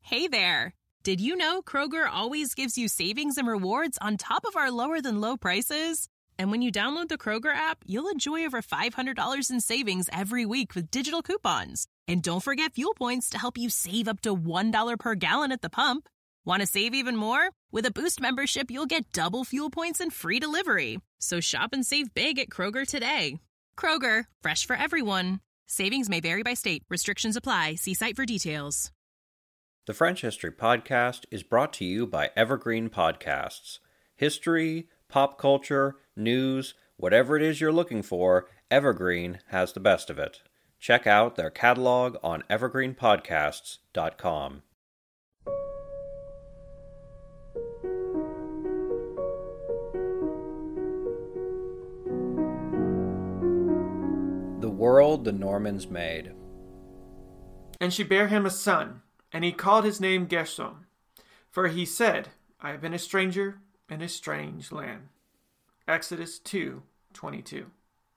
Hey there! Did you know Kroger always gives you savings and rewards on top of our lower-than-low prices? And when you download the Kroger app, you'll enjoy over $500 in savings every week with digital coupons. And don't forget fuel points to help you save up to $1 per gallon at the pump. Want to save even more? With a Boost membership, you'll get double fuel points and free delivery. So shop and save big at Kroger today. Kroger, fresh for everyone. Savings may vary by state. Restrictions apply. See site for details. The French History Podcast is brought to you by Evergreen Podcasts. History, pop culture, news, whatever it is you're looking for, Evergreen has the best of it. Check out their catalog on evergreenpodcasts.com. The world the Normans made. And she bare him a son, and he called his name Gershom. For he said, I have been a stranger in a strange land. Exodus 2:22.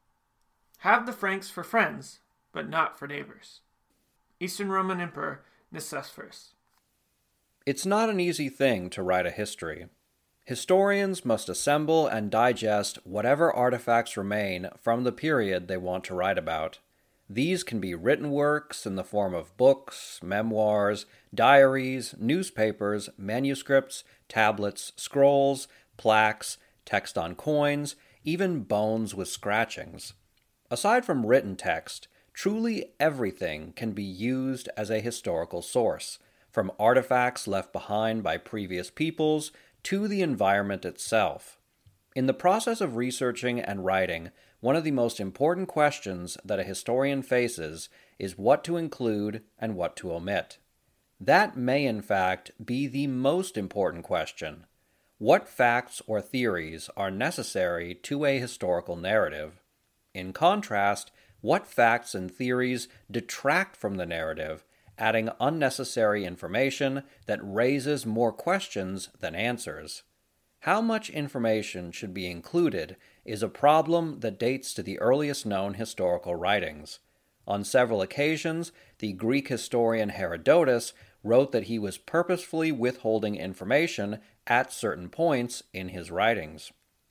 Have the Franks for friends, but not for neighbors. Eastern Roman Emperor Nicephorus. It's not an easy thing to write a history. Historians must assemble and digest whatever artifacts remain from the period they want to write about. These can be written works in the form of books, memoirs, diaries, newspapers, manuscripts, tablets, scrolls, plaques, text on coins, even bones with scratchings. Aside from written text, truly everything can be used as a historical source, from artifacts left behind by previous peoples to the environment itself. In the process of researching and writing, one of the most important questions that a historian faces is what to include and what to omit. That may, in fact, be the most important question. What facts or theories are necessary to a historical narrative? In contrast, what facts and theories detract from the narrative, adding unnecessary information that raises more questions than answers? How much information should be included is a problem that dates to the earliest known historical writings. On several occasions, the Greek historian Herodotus wrote that he was purposefully withholding information at certain points in his writings.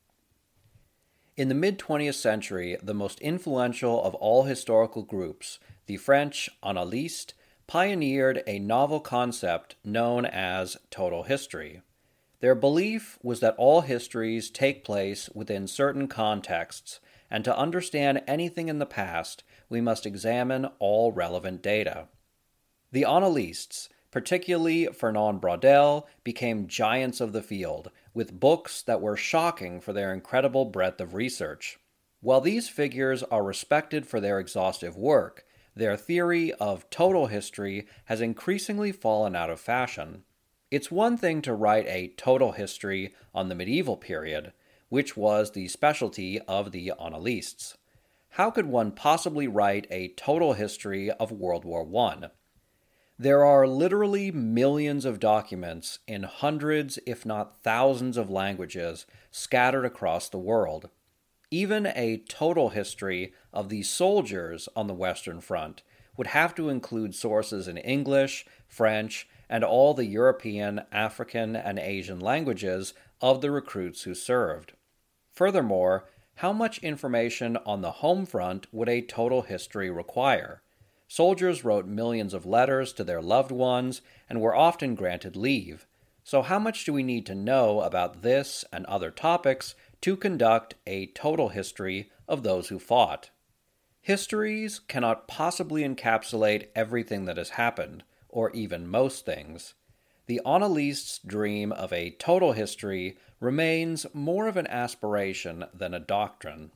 In the mid-20th century, the most influential of all historical groups, the French Annalistes, pioneered a novel concept known as total history. Their belief was that all histories take place within certain contexts, and to understand anything in the past, we must examine all relevant data. The Annalistes, particularly Fernand Braudel, became giants of the field, with books that were shocking for their incredible breadth of research. While these figures are respected for their exhaustive work, their theory of total history has increasingly fallen out of fashion. It's one thing to write a total history on the medieval period, which was the specialty of the Annalistes. How could one possibly write a total history of World War I? There are literally millions of documents in hundreds, if not thousands of languages scattered across the world. Even a total history of the soldiers on the Western Front would have to include sources in English, French, and all the European, African, and Asian languages of the recruits who served. Furthermore, how much information on the home front would a total history require? Soldiers wrote millions of letters to their loved ones and were often granted leave. So how much do we need to know about this and other topics to conduct a total history of those who fought? Histories cannot possibly encapsulate everything that has happened, or even most things. The Annalistes' dream of a total history remains more of an aspiration than a doctrine.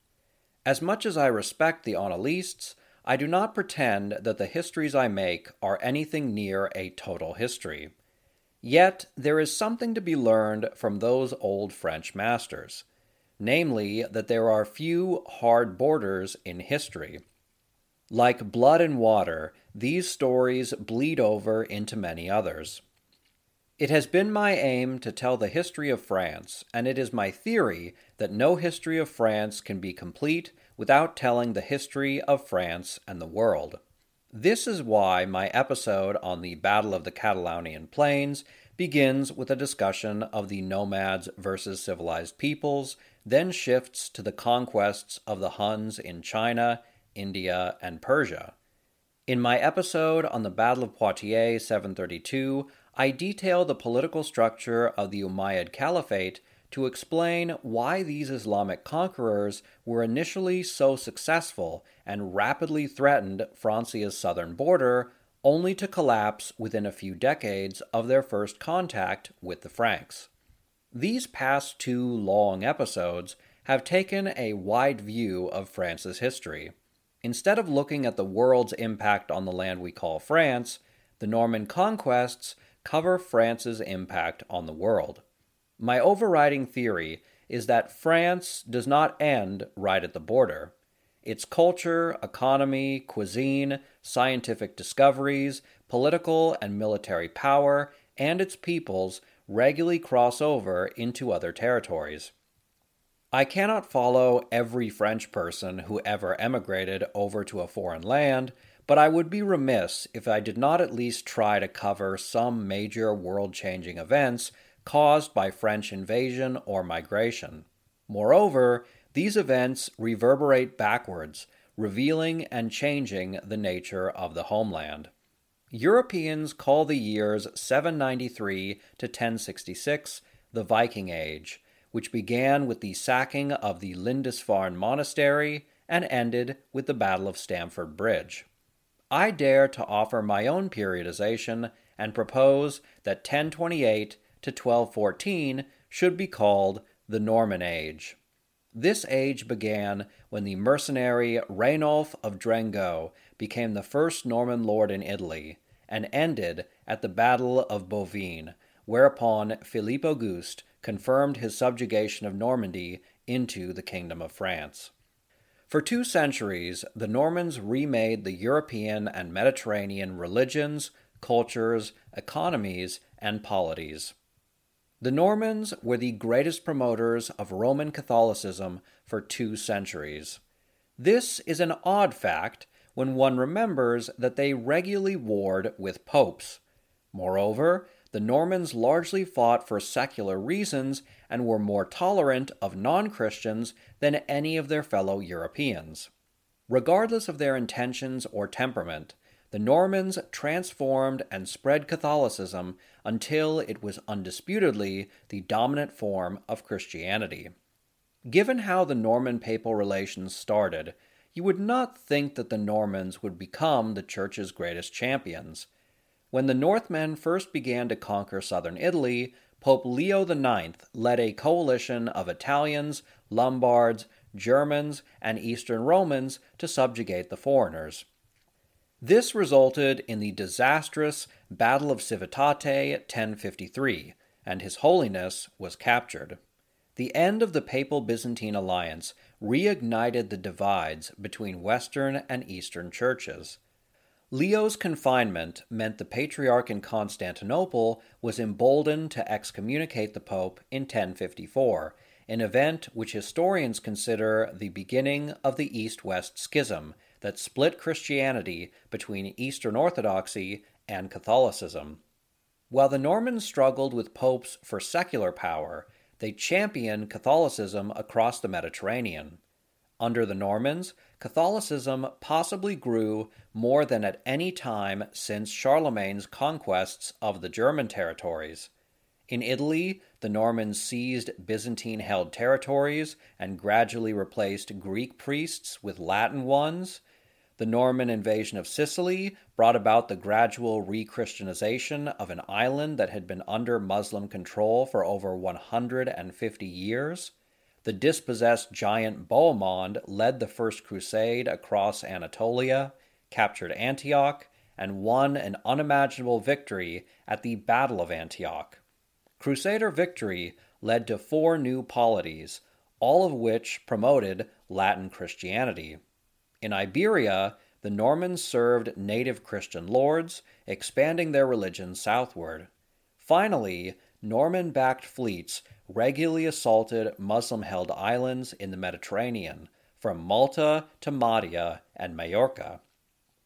As much as I respect the Annalistes, I do not pretend that the histories I make are anything near a total history. Yet there is something to be learned from those old French masters, namely that there are few hard borders in history. Like blood and water, these stories bleed over into many others. It has been my aim to tell the history of France, and it is my theory that no history of France can be complete without telling the history of France and the world. This is why my episode on the Battle of the Catalonian Plains begins with a discussion of the nomads versus civilized peoples, then shifts to the conquests of the Huns in China, India, and Persia. In my episode on the Battle of Poitiers 732, I detail the political structure of the Umayyad Caliphate to explain why these Islamic conquerors were initially so successful and rapidly threatened Francia's southern border, only to collapse within a few decades of their first contact with the Franks. These past two long episodes have taken a wide view of France's history. Instead of looking at the world's impact on the land we call France, the Norman conquests cover France's impact on the world. My overriding theory is that France does not end right at the border. Its culture, economy, cuisine, scientific discoveries, political and military power, and its peoples regularly cross over into other territories. I cannot follow every French person who ever emigrated over to a foreign land, but I would be remiss if I did not at least try to cover some major world-changing events caused by French invasion or migration. Moreover, these events reverberate backwards, revealing and changing the nature of the homeland. Europeans call the years 793 to 1066 the Viking Age, which began with the sacking of the Lindisfarne Monastery and ended with the Battle of Stamford Bridge. I dare to offer my own periodization and propose that 1028 to 1214 should be called the Norman Age. This age began when the mercenary Rainulf of Drengot became the first Norman lord in Italy, and ended at the Battle of Bouvines, whereupon Philippe Auguste confirmed his subjugation of Normandy into the Kingdom of France. For 2 centuries, the Normans remade the European and Mediterranean religions, cultures, economies, and polities. The Normans were the greatest promoters of Roman Catholicism for 2 centuries. This is an odd fact when one remembers that they regularly warred with popes. Moreover, the Normans largely fought for secular reasons and were more tolerant of non-Christians than any of their fellow Europeans. Regardless of their intentions or temperament, the Normans transformed and spread Catholicism until it was undisputedly the dominant form of Christianity. Given how the Norman papal relations started, you would not think that the Normans would become the Church's greatest champions. When the Northmen first began to conquer southern Italy, Pope Leo IX led a coalition of Italians, Lombards, Germans, and Eastern Romans to subjugate the foreigners. This resulted in the disastrous Battle of Civitate 1053, and His Holiness was captured. The end of the Papal-Byzantine alliance reignited the divides between Western and Eastern churches. Leo's confinement meant the Patriarch in Constantinople was emboldened to excommunicate the Pope in 1054, an event which historians consider the beginning of the East-West Schism that split Christianity between Eastern Orthodoxy and Catholicism. While the Normans struggled with popes for secular power, they championed Catholicism across the Mediterranean. Under the Normans, Catholicism possibly grew more than at any time since Charlemagne's conquests of the German territories. In Italy, the Normans seized Byzantine-held territories and gradually replaced Greek priests with Latin ones. The Norman invasion of Sicily brought about the gradual re-Christianization of an island that had been under Muslim control for over 150 years. The dispossessed giant Bohemond led the First Crusade across Anatolia, captured Antioch, and won an unimaginable victory at the Battle of Antioch. Crusader victory led to 4 new polities, all of which promoted Latin Christianity. In Iberia, the Normans served native Christian lords, expanding their religion southward. Finally, Norman-backed fleets regularly assaulted Muslim-held islands in the Mediterranean, from Malta to Mahdia and Majorca.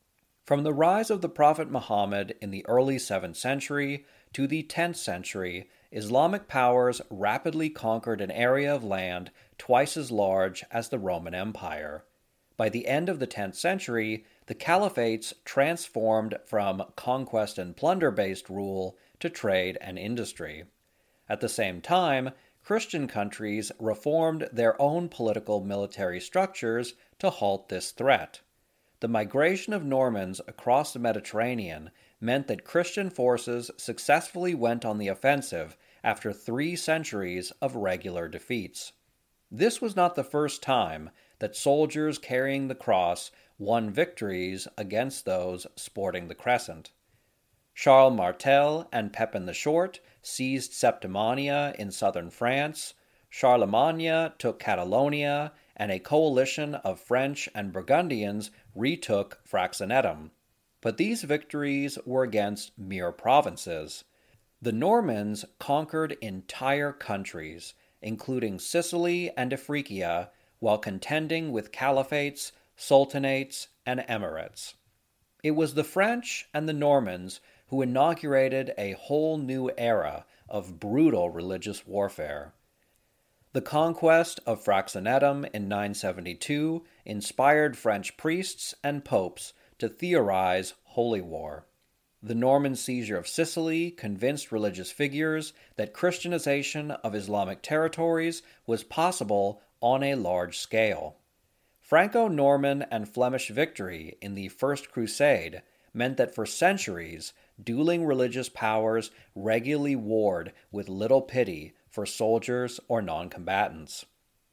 From the rise of the Prophet Muhammad in the early 7th century to the 10th century, Islamic powers rapidly conquered an area of land twice as large as the Roman Empire. By the end of the 10th century, the caliphates transformed from conquest and plunder-based rule to trade and industry. At the same time, Christian countries reformed their own political military structures to halt this threat. The migration of Normans across the Mediterranean meant that Christian forces successfully went on the offensive after 3 centuries of regular defeats. This was not the first time that soldiers carrying the cross won victories against those sporting the crescent. Charles Martel and Pepin the Short seized Septimania in southern France, Charlemagne took Catalonia, and a coalition of French and Burgundians retook Fraxinetum. But these victories were against mere provinces. The Normans conquered entire countries, including Sicily and Africa, while contending with caliphates, sultanates, and emirates. It was the French and the Normans who inaugurated a whole new era of brutal religious warfare. The conquest of Fraxinetum in 972 inspired French priests and popes to theorize holy war. The Norman seizure of Sicily convinced religious figures that Christianization of Islamic territories was possible on a large scale. Franco-Norman and Flemish victory in the First Crusade meant that for centuries, dueling religious powers regularly warred with little pity for soldiers or non-combatants.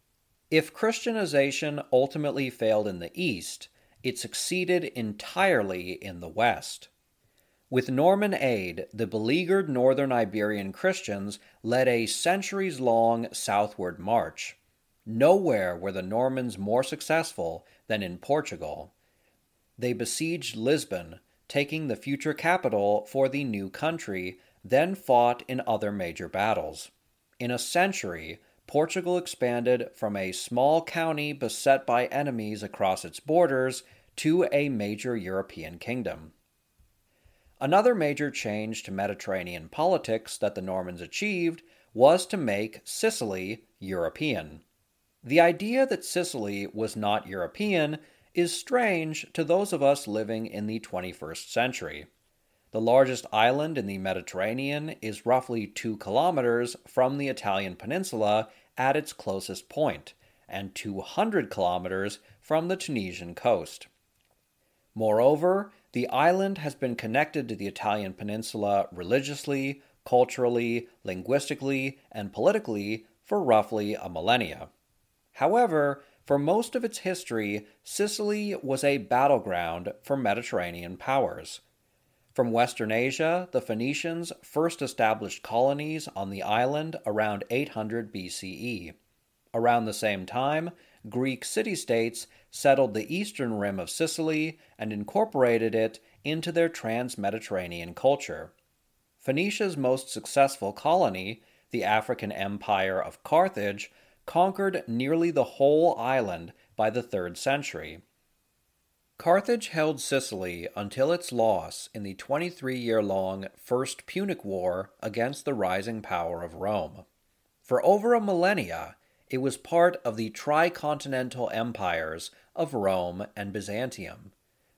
If Christianization ultimately failed in the East, it succeeded entirely in the West. With Norman aid, the beleaguered northern Iberian Christians led a centuries-long southward march. Nowhere were the Normans more successful than in Portugal. They besieged Lisbon, taking the future capital for the new country, then fought in other major battles. In a century, Portugal expanded from a small county beset by enemies across its borders to a major European kingdom. Another major change to Mediterranean politics that the Normans achieved was to make Sicily European. The idea that Sicily was not European is strange to those of us living in the 21st century. The largest island in the Mediterranean is roughly 2 kilometers from the Italian peninsula at its closest point, and 200 kilometers from the Tunisian coast. Moreover, the island has been connected to the Italian peninsula religiously, culturally, linguistically, and politically for roughly a millennia. However, for most of its history, Sicily was a battleground for Mediterranean powers. From Western Asia, the Phoenicians first established colonies on the island around 800 BCE. Around the same time, Greek city-states settled the eastern rim of Sicily and incorporated it into their trans-Mediterranean culture. Phoenicia's most successful colony, the African Empire of Carthage, conquered nearly the whole island by the 3rd century. Carthage held Sicily until its loss in the 23-year-long First Punic War against the rising power of Rome. For over a millennia, it was part of the tricontinental empires of Rome and Byzantium.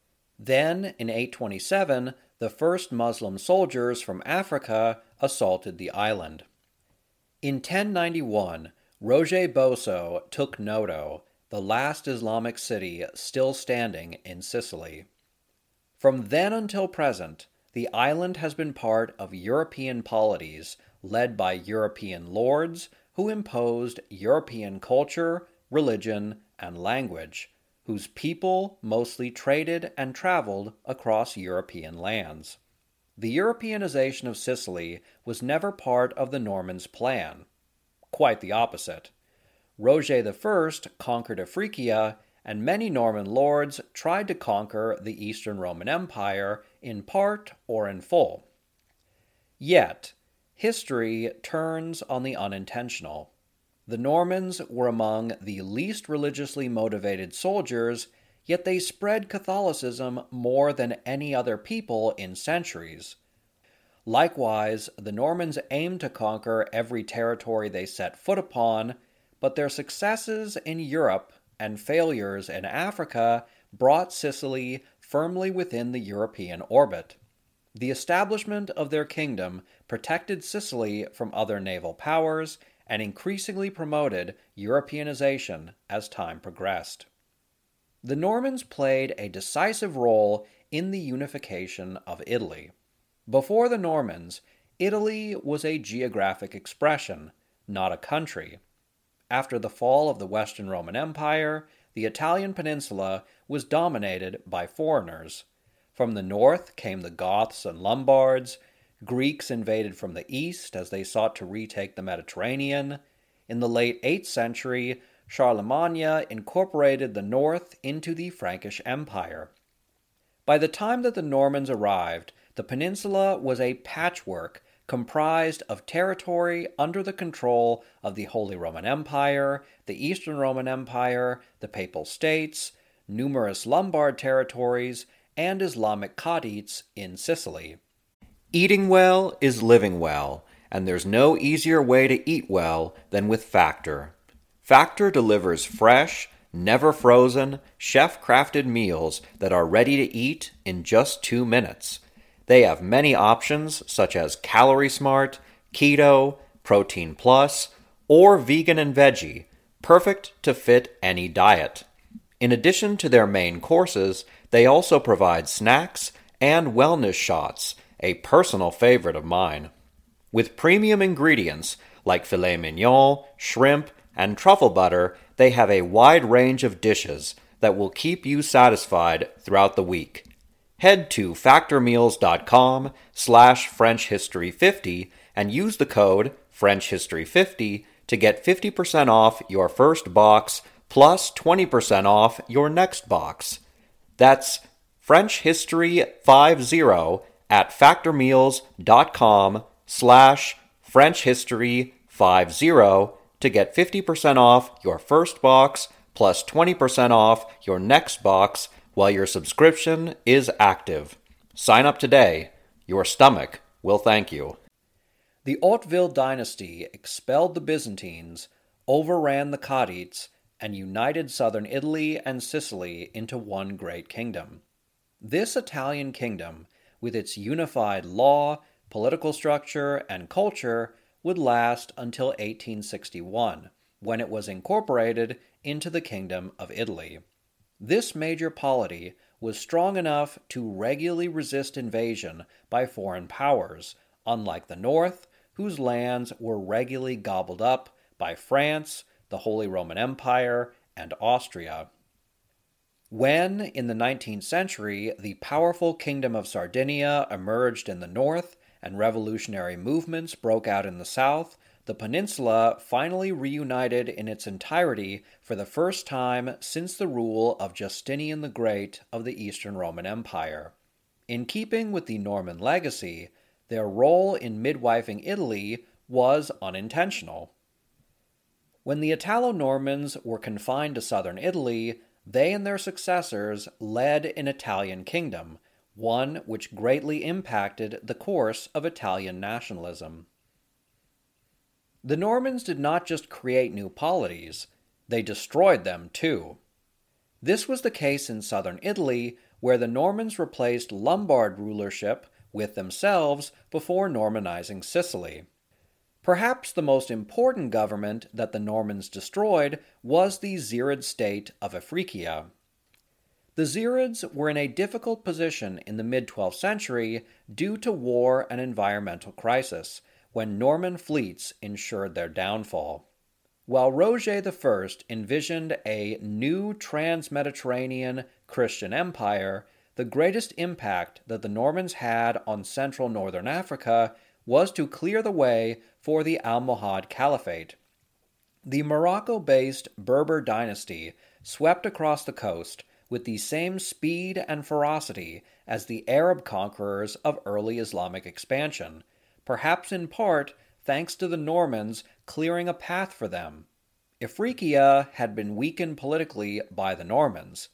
Then, in 827, the first Muslim soldiers from Africa assaulted the island. In 1091, Roger Bosso took Noto, the last Islamic city still standing in Sicily. From then until present, the island has been part of European polities led by European lords who imposed European culture, religion, and language, whose people mostly traded and traveled across European lands. The Europeanization of Sicily was never part of the Normans' plan. Quite the opposite. Roger I conquered Africa, and many Norman lords tried to conquer the Eastern Roman Empire in part or in full. Yet, history turns on the unintentional. The Normans were among the least religiously motivated soldiers, yet they spread Catholicism more than any other people in centuries. Likewise, the Normans aimed to conquer every territory they set foot upon, but their successes in Europe and failures in Africa brought Sicily firmly within the European orbit. The establishment of their kingdom protected Sicily from other naval powers and increasingly promoted Europeanization as time progressed. The Normans played a decisive role in the unification of Italy. Before the Normans, Italy was a geographic expression, not a country. After the fall of the Western Roman Empire, the Italian peninsula was dominated by foreigners. From the north came the Goths and Lombards. Greeks invaded from the east as they sought to retake the Mediterranean. In the late 8th century, Charlemagne incorporated the north into the Frankish Empire. By the time that the Normans arrived, the peninsula was a patchwork comprised of territory under the control of the Holy Roman Empire, the Eastern Roman Empire, the Papal States, numerous Lombard territories, and Islamic Khadites in Sicily. Eating well is living well, and there's no easier way to eat well than with Factor. Factor delivers fresh, never frozen, chef-crafted meals that are ready to eat in just 2 minutes. They have many options such as Calorie Smart, Keto, Protein Plus, or Vegan and Veggie, perfect to fit any diet. In addition to their main courses, they also provide snacks and wellness shots, a personal favorite of mine. With premium ingredients like filet mignon, shrimp, and truffle butter, they have a wide range of dishes that will keep you satisfied throughout the week. Head to factormeals.com/FrenchHistory50 and use the code FrenchHistory50 to get 50% off your first box plus 20% off your next box. That's FrenchHistory50 at factormeals.com/FrenchHistory50 to get 50% off your first box plus 20% off your next box while your subscription is active. Sign up today. Your stomach will thank you. The Hauteville dynasty expelled the Byzantines, overran the Khadites, and united southern Italy and Sicily into one great kingdom. This Italian kingdom, with its unified law, political structure, and culture, would last until 1861, when it was incorporated into the Kingdom of Italy. This major polity was strong enough to regularly resist invasion by foreign powers, unlike the North, whose lands were regularly gobbled up by France, the Holy Roman Empire, and Austria. When, in the 19th century, the powerful Kingdom of Sardinia emerged in the north and revolutionary movements broke out in the south, the peninsula finally reunited in its entirety for the first time since the rule of Justinian the Great of the Eastern Roman Empire. In keeping with the Norman legacy, their role in midwifing Italy was unintentional. When the Italo-Normans were confined to southern Italy, they and their successors led an Italian kingdom, one which greatly impacted the course of Italian nationalism. The Normans did not just create new polities, they destroyed them too. This was the case in southern Italy, where the Normans replaced Lombard rulership with themselves before Normanizing Sicily. Perhaps the most important government that the Normans destroyed was the Zirid state of Africia. The Zirids were in a difficult position in the mid-12th century due to war and environmental crisis, when Norman fleets ensured their downfall. While Roger I envisioned a new trans-Mediterranean Christian empire, the greatest impact that the Normans had on central northern Africa was to clear the way for the Almohad Caliphate. The Morocco-based Berber dynasty swept across the coast with the same speed and ferocity as the Arab conquerors of early Islamic expansion, perhaps in part thanks to the Normans clearing a path for them. Ifriqiya had been weakened politically by the Normans.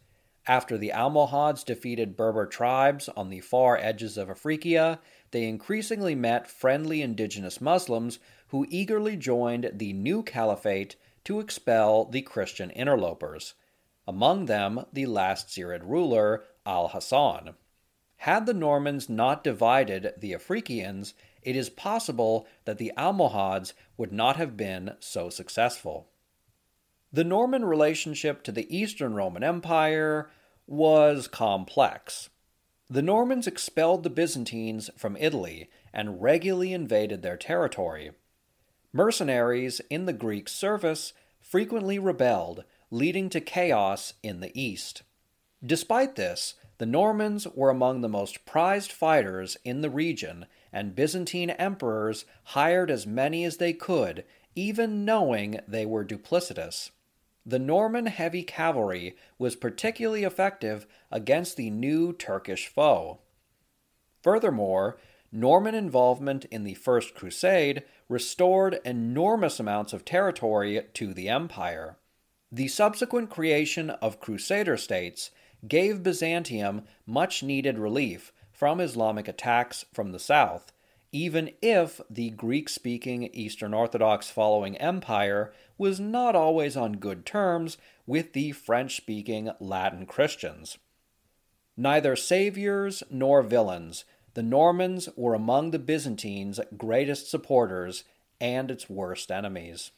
After the Almohads defeated Berber tribes on the far edges of Africa, they increasingly met friendly indigenous Muslims who eagerly joined the new caliphate to expel the Christian interlopers, among them the last Zirid ruler, Al-Hasan. Had the Normans not divided the Africans, it is possible that the Almohads would not have been so successful. The Norman relationship to the Eastern Roman Empire was complex. The Normans expelled the Byzantines from Italy and regularly invaded their territory. Mercenaries in the Greek service frequently rebelled, leading to chaos in the East. Despite this, the Normans were among the most prized fighters in the region, and Byzantine emperors hired as many as they could, even knowing they were duplicitous. The Norman heavy cavalry was particularly effective against the new Turkish foe. Furthermore, Norman involvement in the First Crusade restored enormous amounts of territory to the empire. The subsequent creation of Crusader states gave Byzantium much-needed relief from Islamic attacks from the south, even if the Greek-speaking Eastern Orthodox following empire was not always on good terms with the French-speaking Latin Christians. Neither saviors nor villains, the Normans were among the Byzantines' greatest supporters and its worst enemies.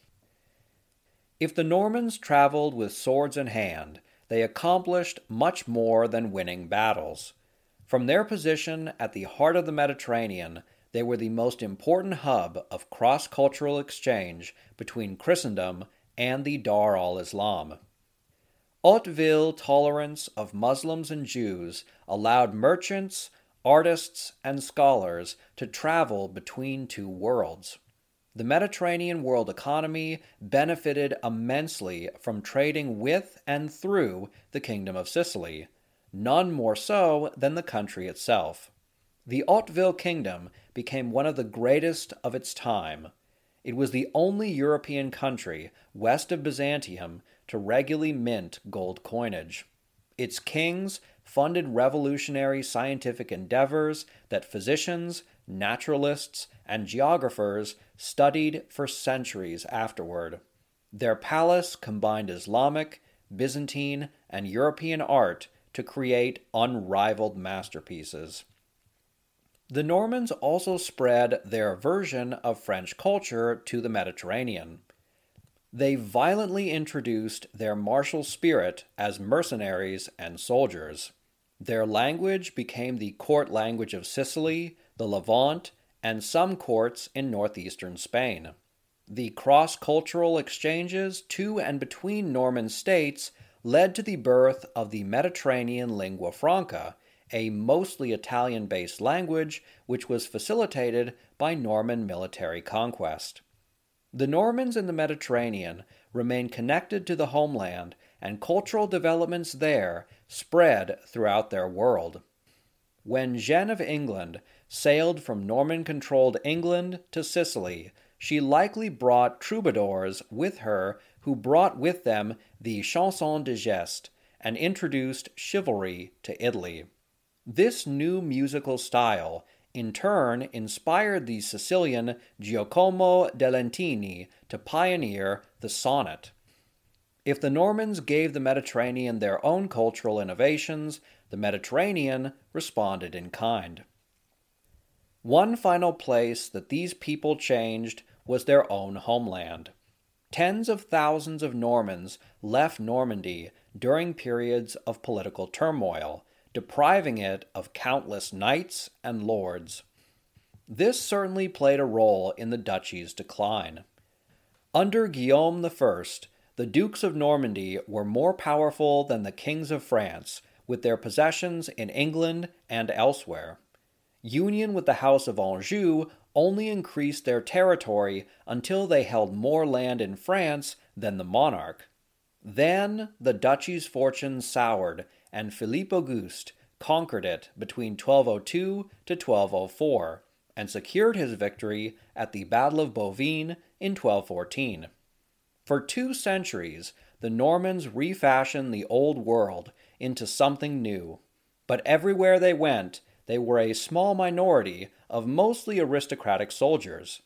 If the Normans traveled with swords in hand, they accomplished much more than winning battles. From their position at the heart of the Mediterranean, they were the most important hub of cross-cultural exchange between Christendom and the Dar al-Islam. Hauteville tolerance of Muslims and Jews allowed merchants, artists, and scholars to travel between two worlds. The Mediterranean world economy benefited immensely from trading with and through the Kingdom of Sicily, none more so than the country itself. The Hauteville Kingdom became one of the greatest of its time. It was the only European country west of Byzantium to regularly mint gold coinage. Its kings funded revolutionary scientific endeavors that physicians, naturalists, and geographers studied for centuries afterward. Their palace combined Islamic, Byzantine, and European art to create unrivaled masterpieces. The Normans also spread their version of French culture to the Mediterranean. They violently introduced their martial spirit as mercenaries and soldiers. Their language became the court language of Sicily, the Levant, and some courts in northeastern Spain. The cross-cultural exchanges to and between Norman states led to the birth of the Mediterranean lingua franca, a mostly Italian-based language which was facilitated by Norman military conquest. The Normans in the Mediterranean remained connected to the homeland, and cultural developments there spread throughout their world. When Jeanne of England sailed from Norman-controlled England to Sicily, she likely brought troubadours with her who brought with them the chanson de geste and introduced chivalry to Italy. This new musical style, in turn, inspired the Sicilian Giacomo de Lentini to pioneer the sonnet. If the Normans gave the Mediterranean their own cultural innovations, the Mediterranean responded in kind. One final place that these people changed was their own homeland. Tens of thousands of Normans left Normandy during periods of political turmoil, depriving it of countless knights and lords. This certainly played a role in the duchy's decline. Under Guillaume I, the Dukes of Normandy were more powerful than the kings of France, with their possessions in England and elsewhere. Union with the House of Anjou only increased their territory until they held more land in France than the monarch. Then the duchy's fortunes soured, and Philippe Auguste conquered it between 1202 to 1204, and secured his victory at the Battle of Bouvines in 1214. For 2 centuries, the Normans refashioned the Old World into something new. But everywhere they went, they were a small minority of mostly aristocratic soldiers.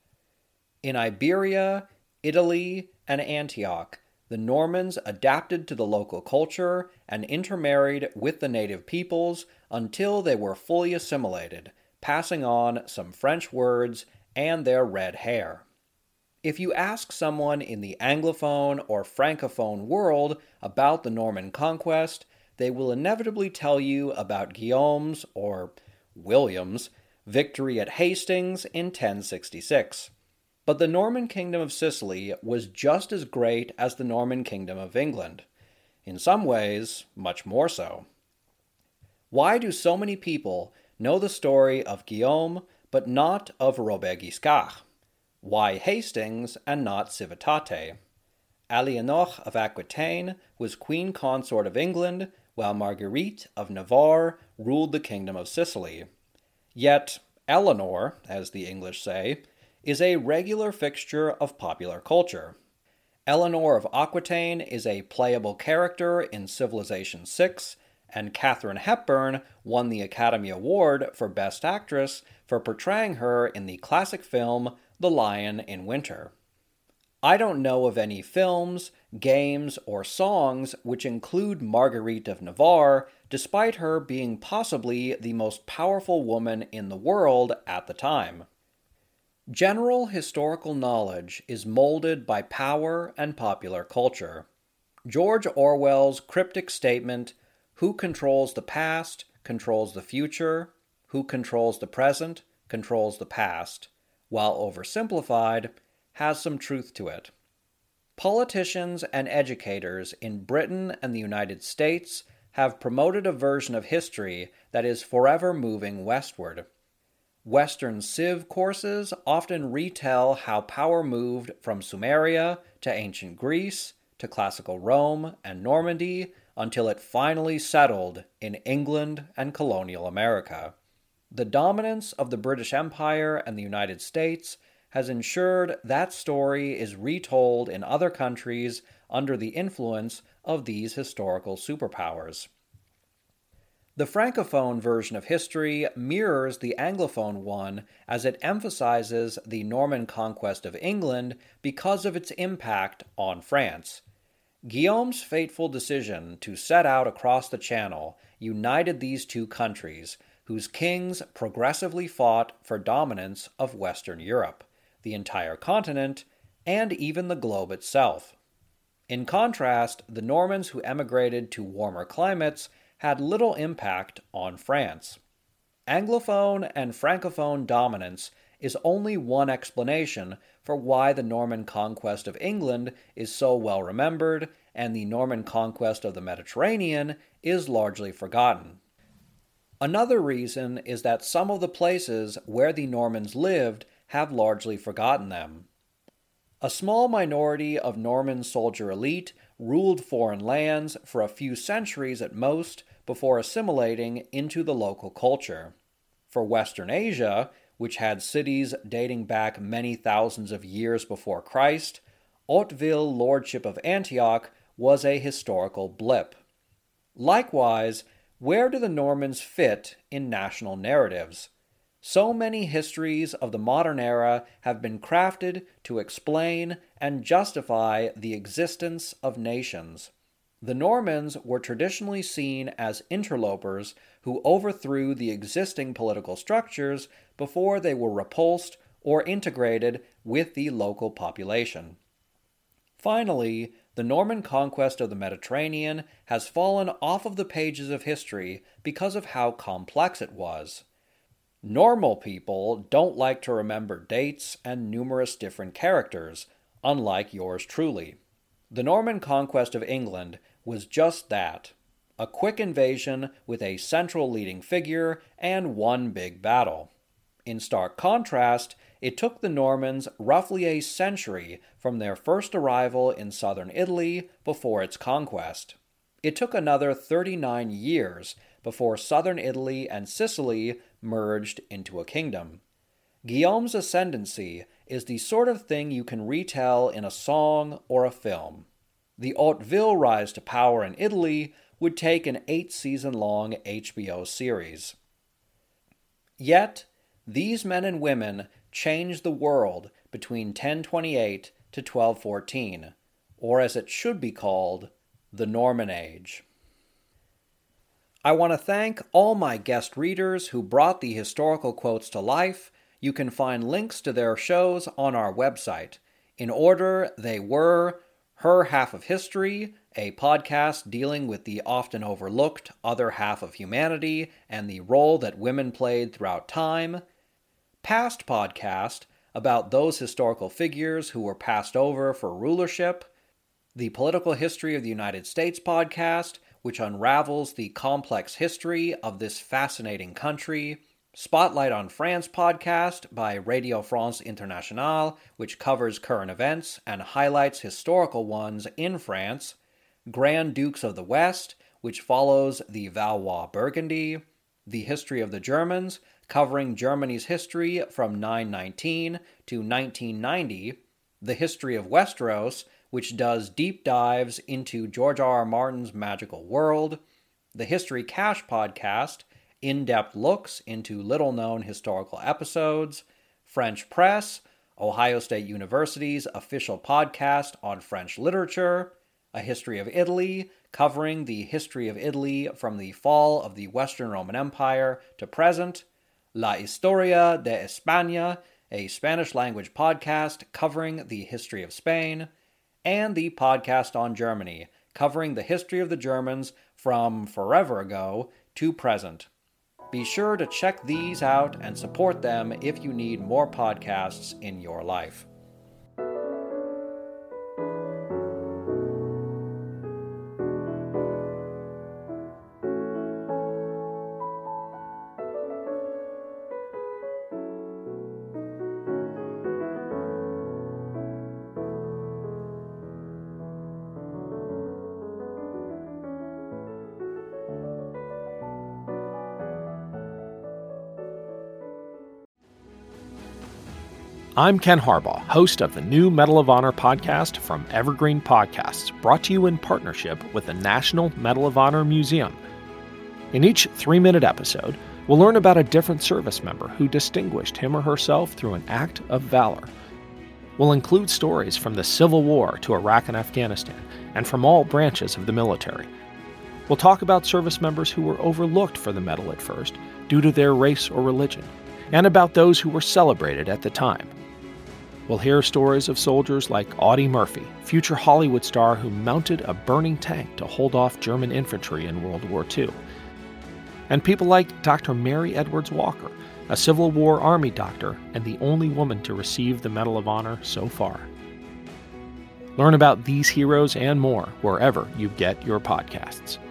In Iberia, Italy, and Antioch, the Normans adapted to the local culture and intermarried with the native peoples until they were fully assimilated, passing on some French words and their red hair. If you ask someone in the Anglophone or Francophone world about the Norman conquest, they will inevitably tell you about Guillaume's, or William's, victory at Hastings in 1066. But the Norman kingdom of Sicily was just as great as the Norman kingdom of England. In some ways, much more so. Why do so many people know the story of Guillaume, but not of Robert Guiscard? Why Hastings and not Civitate? Aliénor of Aquitaine was queen consort of England, while Marguerite of Navarre ruled the kingdom of Sicily. Yet Eleanor, as the English say, is a regular fixture of popular culture. Eleanor of Aquitaine is a playable character in Civilization VI, and Katharine Hepburn won the Academy Award for Best Actress for portraying her in the classic film The Lion in Winter. I don't know of any films, games, or songs which include Marguerite of Navarre, despite her being possibly the most powerful woman in the world at the time. General historical knowledge is molded by power and popular culture. George Orwell's cryptic statement, "Who controls the past, controls the future. Who controls the present, controls the past," while oversimplified, has some truth to it. Politicians and educators in Britain and the United States have promoted a version of history that is forever moving westward. Western Civ courses often retell how power moved from Sumeria to ancient Greece to classical Rome and Normandy until it finally settled in England and colonial America. The dominance of the British Empire and the United States has ensured that story is retold in other countries under the influence of these historical superpowers. The Francophone version of history mirrors the Anglophone one as it emphasizes the Norman conquest of England because of its impact on France. Guillaume's fateful decision to set out across the Channel united these two countries, whose kings progressively fought for dominance of Western Europe, the entire continent, and even the globe itself. In contrast, the Normans who emigrated to warmer climates had little impact on France. Anglophone and Francophone dominance is only one explanation for why the Norman conquest of England is so well remembered and the Norman conquest of the Mediterranean is largely forgotten. Another reason is that some of the places where the Normans lived have largely forgotten them. A small minority of Norman soldier elite ruled foreign lands for a few centuries at most before assimilating into the local culture. For Western Asia, which had cities dating back many thousands of years before Christ, Hauteville lordship of Antioch was a historical blip. Likewise, where do the Normans fit in national narratives? So many histories of the modern era have been crafted to explain and justify the existence of nations. The Normans were traditionally seen as interlopers who overthrew the existing political structures before they were repulsed or integrated with the local population. Finally, the Norman conquest of the Mediterranean has fallen off of the pages of history because of how complex it was. Normal people don't like to remember dates and numerous different characters, unlike yours truly. The Norman conquest of England was just that, a quick invasion with a central leading figure and one big battle. In stark contrast, it took the Normans roughly a century from their first arrival in southern Italy before its conquest. It took another 39 years before southern Italy and Sicily merged into a kingdom. Guillaume's ascendancy is the sort of thing you can retell in a song or a film. The Hauteville rise to power in Italy would take an 8-season-long HBO series. Yet, these men and women changed the world between 1028 to 1214, or as it should be called, the Norman Age. I want to thank all my guest readers who brought the historical quotes to life. You can find links to their shows on our website. In order, they were Her Half of History, a podcast dealing with the often overlooked other half of humanity and the role that women played throughout time. Past podcast, about those historical figures who were passed over for rulership. The Political History of the United States podcast, which unravels the complex history of this fascinating country. Spotlight on France podcast by Radio France Internationale, which covers current events and highlights historical ones in France. Grand Dukes of the West, which follows the Valois Burgundy. The History of the Germans, covering Germany's history from 919 to 1990. The History of Westeros, which does deep dives into George R.R. Martin's magical world. The History Cache podcast, in-depth looks into little-known historical episodes. French Press, Ohio State University's official podcast on French literature. A History of Italy, covering the history of Italy from the fall of the Western Roman Empire to present. La Historia de España, a Spanish-language podcast covering the history of Spain. And the podcast on Germany, covering the history of the Germans from forever ago to present. Be sure to check these out and support them if you need more podcasts in your life. I'm Ken Harbaugh, host of the new Medal of Honor podcast from Evergreen Podcasts, brought to you in partnership with the National Medal of Honor Museum. In each 3-minute episode, we'll learn about a different service member who distinguished him or herself through an act of valor. We'll include stories from the Civil War to Iraq and Afghanistan, and from all branches of the military. We'll talk about service members who were overlooked for the medal at first due to their race or religion, and about those who were celebrated at the time. We'll hear stories of soldiers like Audie Murphy, future Hollywood star who mounted a burning tank to hold off German infantry in World War II. And people like Dr. Mary Edwards Walker, a Civil War Army doctor and the only woman to receive the Medal of Honor so far. Learn about these heroes and more wherever you get your podcasts.